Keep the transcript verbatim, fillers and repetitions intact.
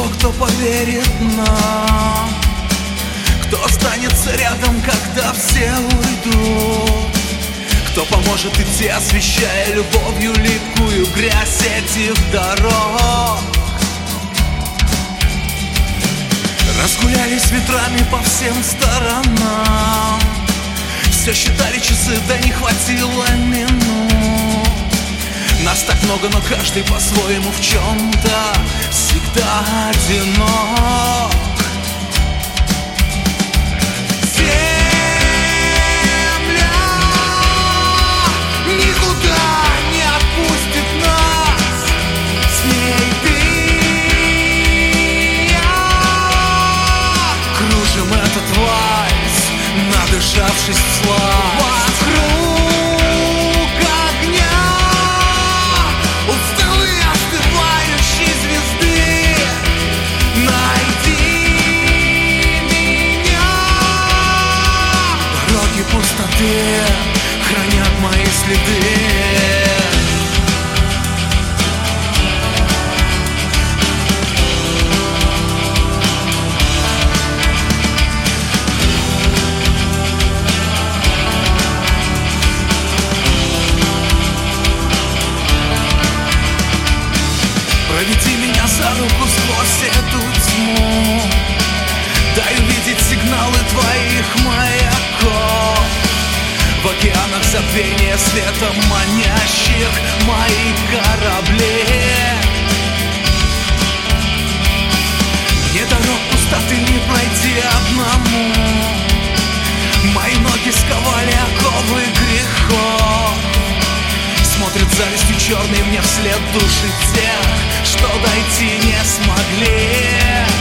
того, кто поверит нам, кто останется рядом, когда все уйдут, кто поможет идти, освещая любовью липкую грязь этих дорог. Разгулялись ветрами по всем сторонам, все считали часы, да не хватило минут. Нас так много, но каждый по-своему в чем-то всегда одинок. Земля никуда не отпустит нас, с ней ты и я кружим этот вальс, надышавшись в слав. Вокруг огня усталы остывающей звезды, найди меня. Дороги пустоты хранят мои следы. Проведи меня за руку сквозь эту тьму, дай увидеть сигналы твоих маяков. В океанах забвения светом манящих мои корабли. Мне дорог пустоты не пройти одному, мои ноги сковали оковы грехов. Смотрят завистью черные мне вслед души тех, что дойти не смогли.